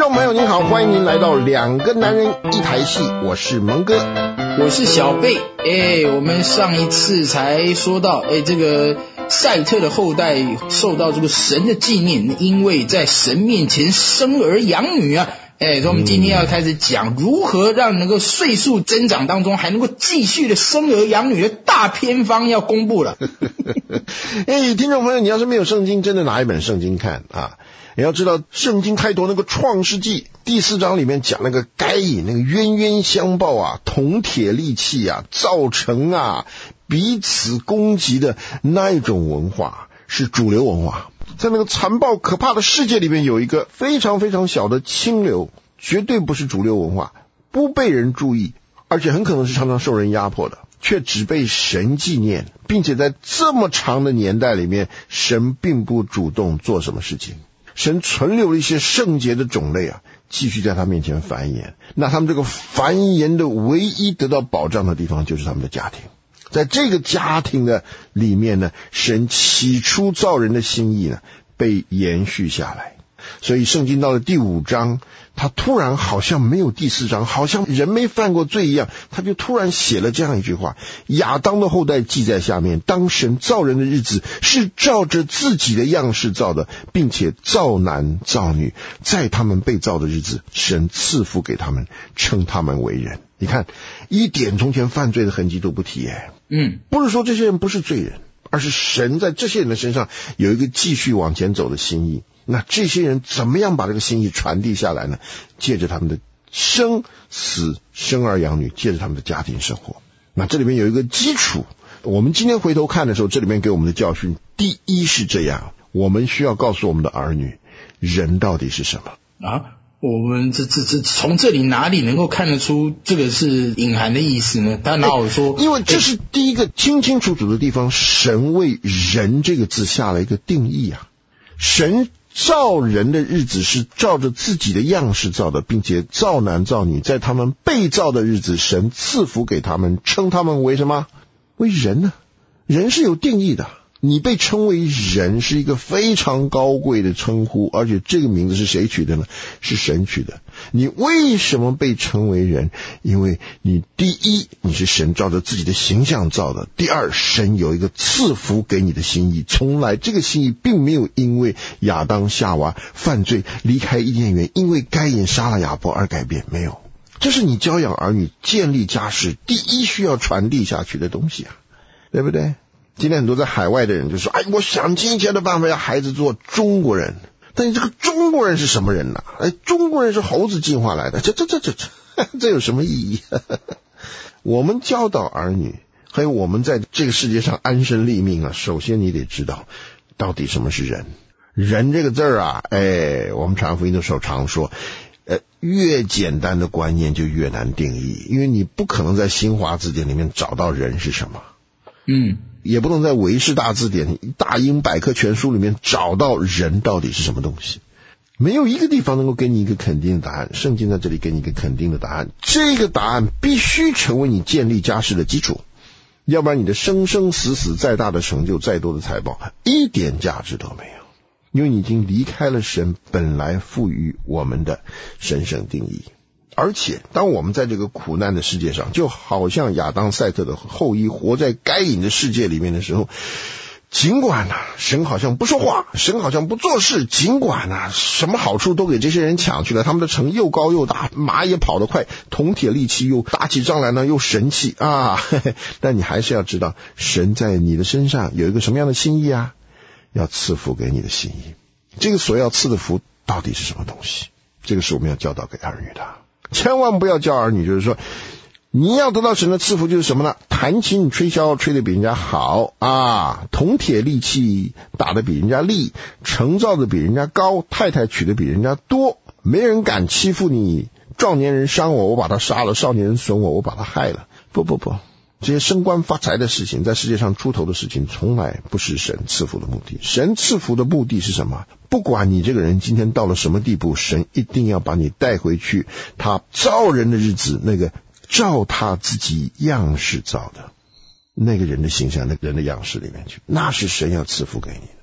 众朋友您好，欢迎您来到两个男人一台戏，我是蒙哥， 我是小贝。我们上一次才说到，这个赛特的后代受到这个神的纪念，因为在神面前生儿养女啊。所以我们今天要开始讲如何让能够岁数增长当中还能够继续的生儿养女的大偏方要公布了。 听众朋友，你要是没有圣经，真的拿一本圣经看啊！你要知道，圣经开头那个创世纪第4章里面讲那个该隐，那个冤冤相报啊，铜铁利器啊，造成啊彼此攻击的那一种文化是主流文化。在那个残暴可怕的世界里面，有一个非常非常小的清流，绝对不是主流文化，不被人注意，而且很可能是常常受人压迫的，却只被神纪念，并且在这么长的年代里面，神并不主动做什么事情。神存留了一些圣洁的种类啊，继续在他面前繁衍。那他们这个繁衍的唯一得到保障的地方，就是他们的家庭。在这个家庭的里面呢，神起初造人的心意呢，被延续下来。所以圣经到了第5章，他突然好像没有第4章，好像人没犯过罪一样，他就突然写了这样一句话：亚当的后代记在下面，当神造人的日子，是照着自己的样式造的，并且造男造女，在他们被造的日子，神赐福给他们，称他们为人。你看，一点从前犯罪的痕迹都不提不是说这些人不是罪人，而是神在这些人的身上有一个继续往前走的心意。那这些人怎么样把这个心意传递下来呢？借着他们的生死生儿养女，借着他们的家庭生活。那这里面有一个基础，我们今天回头看的时候，这里面给我们的教训，第一是这样，我们需要告诉我们的儿女，人到底是什么啊？ 我们这从这里哪里能够看得出这个是隐含的意思呢？他哪有说？ 因为这是第一个清清楚楚的地方，神为人这个字下了一个定义啊。神造人的日子是照着自己的样式造的，并且造男造女，在他们被造的日子，神赐福给他们，称他们为什么？为人呢？人是有定义的。你被称为人是一个非常高贵的称呼，而且这个名字是谁取的呢？是神取的。你为什么被称为人？因为你第一，你是神照着自己的形象造的；第二，神有一个赐福给你的心意，从来这个心意并没有因为亚当夏娃犯罪离开伊甸园，因为该隐杀了亚伯而改变，没有。这是你教养儿女建立家室第一需要传递下去的东西啊，对不对？今天很多在海外的人就说，我想尽一切的办法要孩子做中国人。但你这个中国人是什么人呢？中国人是猴子进化来的，这有什么意义？我们教导儿女，还有我们在这个世界上安身立命啊，首先你得知道到底什么是人。人这个字啊，我们传福音的时候常说，越简单的观念就越难定义，因为你不可能在新华字典里面找到人是什么。也不能在韦氏大字典、大英百科全书里面找到人到底是什么东西，没有一个地方能够给你一个肯定的答案。圣经在这里给你一个肯定的答案，这个答案必须成为你建立家室的基础，要不然你的生生死死再大的成就、再多的财宝，一点价值都没有，因为你已经离开了神本来赋予我们的神圣定义。而且当我们在这个苦难的世界上，就好像亚当赛特的后裔活在该隐的世界里面的时候，尽管神好像不说话，神好像不做事，尽管什么好处都给这些人抢去了，他们的城又高又大，马也跑得快，铜铁利器又打起仗来呢又神气啊，但你还是要知道，神在你的身上有一个什么样的心意啊？要赐福给你的心意。这个所要赐的福到底是什么东西？这个是我们要教导给儿女的。千万不要教儿女就是说，你要得到神的赐福就是什么呢？弹琴吹箫吹得比人家好啊，铜铁利器打得比人家利，城造的比人家高，太太娶的比人家多，没人敢欺负你，壮年人伤我，我把他杀了，少年人损我，我把他害了。不，这些升官发财的事情，在世界上出头的事情，从来不是神赐福的目的。神赐福的目的是什么？不管你这个人今天到了什么地步，神一定要把你带回去他造人的日子，那个照他自己样式造的那个人的形象，那个人的样式里面去，那是神要赐福给你的。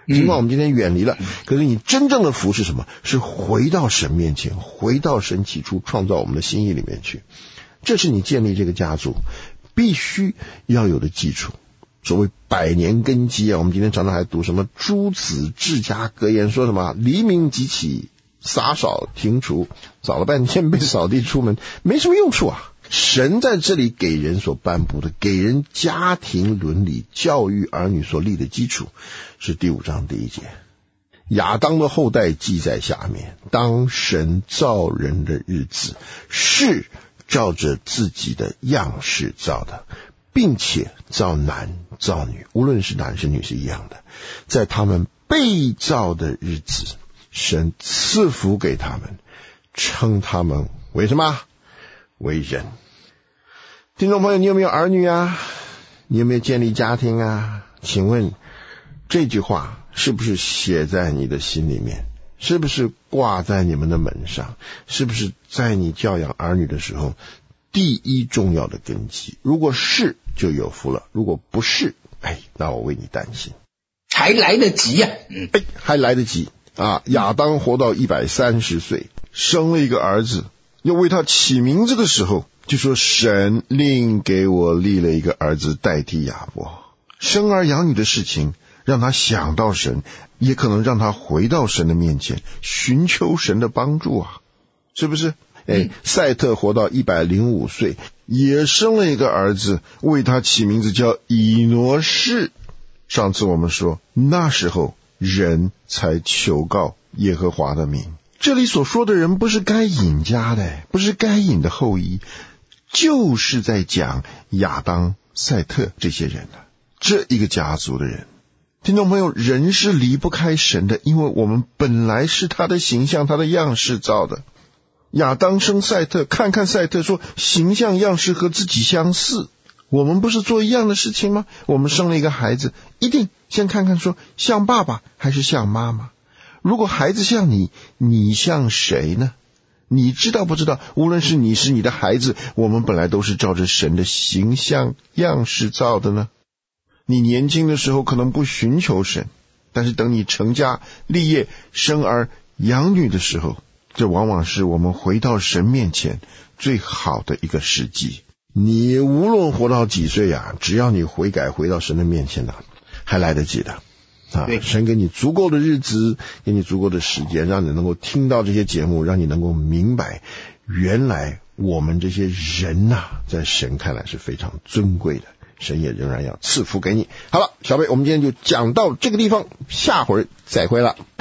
尽管我们今天远离了，可是你真正的福是什么？是回到神面前，回到神起初创造我们的心意里面去。这是你建立这个家族必须要有的基础。所谓百年根基啊，我们今天常常还读什么诸子治家格言，说什么黎明即起，洒扫庭除，扫了半天被扫地出门，没什么用处啊。神在这里给人所颁布的，给人家庭伦理教育儿女所立的基础，是第5章第1节。亚当的后代记在下面，当神造人的日子，是照着自己的样式造的，并且造男造女，无论是男是女是一样的。在他们被造的日子，神赐福给他们，称他们为什么？为人。听众朋友，你有没有儿女啊？你有没有建立家庭啊？请问这句话是不是写在你的心里面？是不是挂在你们的门上？是不是在你教养儿女的时候第一重要的根基？如果是，就有福了；如果不是，那我为你担心。 还来得及呀！ 还来得及啊！亚当活到130岁，生了一个儿子，要为他起名字的时候，就说神另给我立了一个儿子代替亚伯。生儿养女的事情让他想到神，也可能让他回到神的面前，寻求神的帮助啊，是不是？赛特活到105岁，也生了一个儿子，为他起名字叫以挪士。上次我们说，那时候人才求告耶和华的名。这里所说的人不是该隐家的，不是该隐的后裔，就是在讲亚当、赛特这些人了，这一个家族的人。听众朋友，人是离不开神的，因为我们本来是他的形象、他的样式造的。亚当生赛特，看看赛特说形象样式和自己相似，我们不是做一样的事情吗？我们生了一个孩子，一定先看看说像爸爸还是像妈妈。如果孩子像你，你像谁呢？你知道不知道，无论是你是你的孩子，我们本来都是照着神的形象样式造的呢。你年轻的时候可能不寻求神，但是等你成家立业生儿养女的时候，这往往是我们回到神面前最好的一个时机。你无论活到几岁啊，只要你悔改回到神的面前还来得及的啊！神给你足够的日子，给你足够的时间，让你能够听到这些节目，让你能够明白原来我们这些人在神看来是非常尊贵的，神也仍然要赐福给你。好了，小贝，我们今天就讲到这个地方，下回再会了。